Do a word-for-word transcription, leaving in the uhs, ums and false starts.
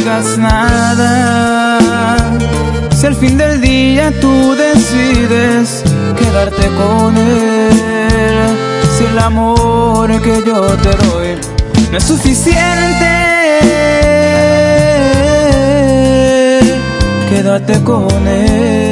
digas nada. Si al fin del día tú decides quedarte con él, si el amor que yo te doy no es suficiente, quédate con él.